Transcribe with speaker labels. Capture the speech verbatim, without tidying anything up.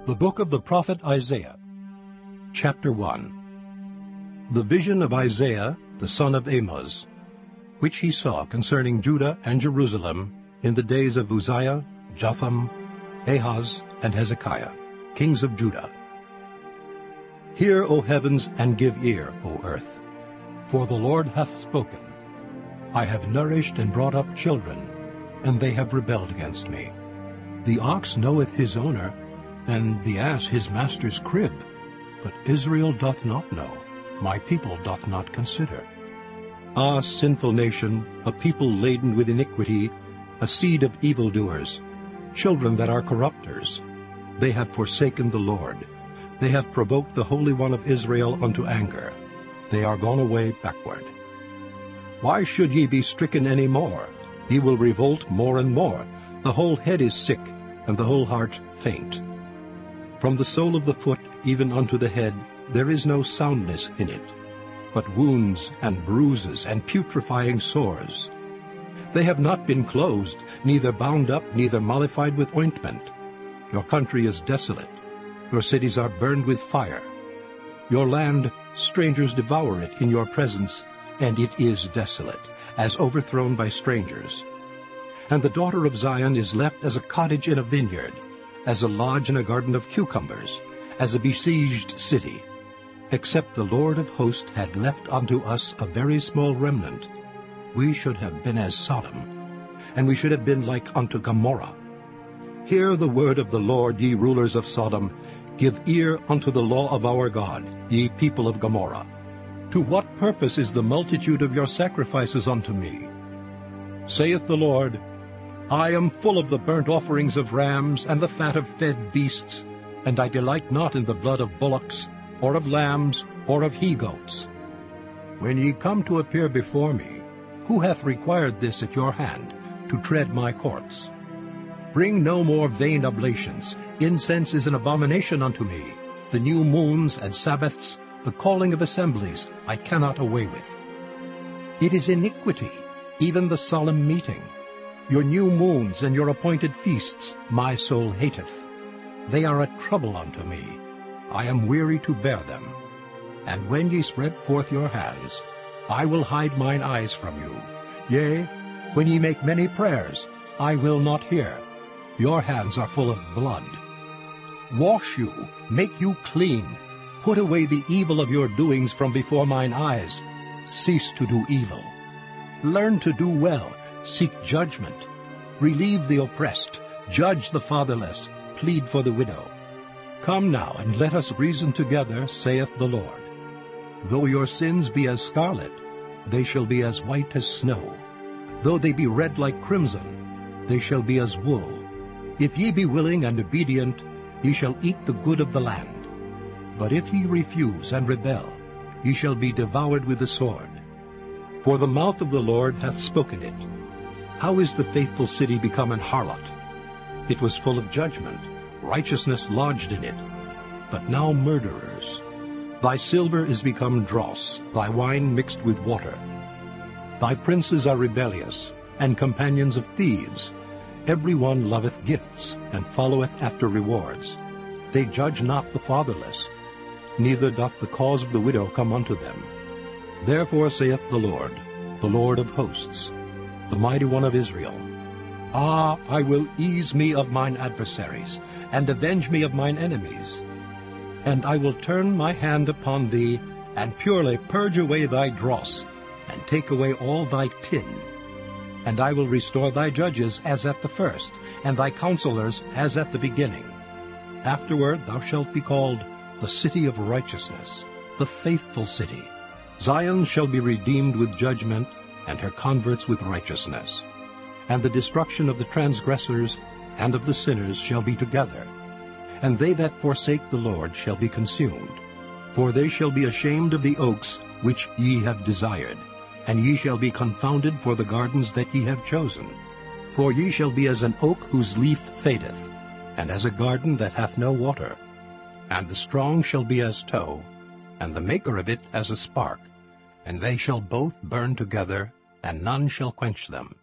Speaker 1: The Book of the Prophet Isaiah, Chapter one. The vision of Isaiah, the son of Amoz, which he saw concerning Judah and Jerusalem in the days of Uzziah, Jotham, Ahaz, and Hezekiah, kings of Judah. Hear, O heavens, and give ear, O earth, for the Lord hath spoken. I have nourished and brought up children, and they have rebelled against me. The ox knoweth his owner, and the ass his master's crib. But Israel doth not know, my people doth not consider. Ah, sinful nation, a people laden with iniquity, a seed of evildoers, children that are corrupters. They have forsaken the Lord. They have provoked the Holy One of Israel unto anger. They are gone away backward. Why should ye be stricken any more? Ye will revolt more and more. The whole head is sick, and the whole heart faint. From the sole of the foot even unto the head there is no soundness in it, but wounds and bruises and putrefying sores. They have not been closed, neither bound up, neither mollified with ointment. Your country is desolate. Your cities are burned with fire. Your land, strangers devour it in your presence, and it is desolate, as overthrown by strangers. And the daughter of Zion is left as a cottage in a vineyard, as a lodge in a garden of cucumbers, as a besieged city. Except the Lord of hosts had left unto us a very small remnant, we should have been as Sodom, and we should have been like unto Gomorrah. Hear the word of the Lord, ye rulers of Sodom. Give ear unto the law of our God, ye people of Gomorrah. To what purpose is the multitude of your sacrifices unto me? Saith the Lord, I am full of the burnt offerings of rams and the fat of fed beasts, and I delight not in the blood of bullocks, or of lambs, or of he-goats. When ye come to appear before me, who hath required this at your hand, to tread my courts? Bring no more vain oblations. Incense is an abomination unto me. The new moons and Sabbaths, the calling of assemblies, I cannot away with. It is iniquity, even the solemn meeting. Your new moons and your appointed feasts my soul hateth. They are a trouble unto me. I am weary to bear them. And when ye spread forth your hands, I will hide mine eyes from you. Yea, when ye make many prayers, I will not hear. Your hands are full of blood. Wash you, make you clean. Put away the evil of your doings from before mine eyes. Cease to do evil. Learn to do well. Seek judgment. Relieve the oppressed. Judge the fatherless. Plead for the widow. Come now, and let us reason together, saith the Lord. Though your sins be as scarlet, they shall be as white as snow. Though they be red like crimson, they shall be as wool. If ye be willing and obedient, ye shall eat the good of the land. But if ye refuse and rebel, ye shall be devoured with the sword. For the mouth of the Lord hath spoken it. How is the faithful city become an harlot? It was full of judgment, righteousness lodged in it, but now murderers. Thy silver is become dross, thy wine mixed with water. Thy princes are rebellious, and companions of thieves. Every one loveth gifts, and followeth after rewards. They judge not the fatherless, neither doth the cause of the widow come unto them. Therefore saith the Lord, the Lord of hosts, the mighty one of Israel, Ah, I will ease me of mine adversaries, and avenge me of mine enemies. And I will turn my hand upon thee, and purely purge away thy dross, and take away all thy tin. And I will restore thy judges as at the first, and thy counselors as at the beginning. Afterward thou shalt be called the city of righteousness, the faithful city. Zion shall be redeemed with judgment, and her converts with righteousness. And the destruction of the transgressors and of the sinners shall be together. And they that forsake the Lord shall be consumed. For they shall be ashamed of the oaks which ye have desired, and ye shall be confounded for the gardens that ye have chosen. For ye shall be as an oak whose leaf fadeth, and as a garden that hath no water. And the strong shall be as tow, and the maker of it as a spark, and they shall both burn together, and none shall quench them.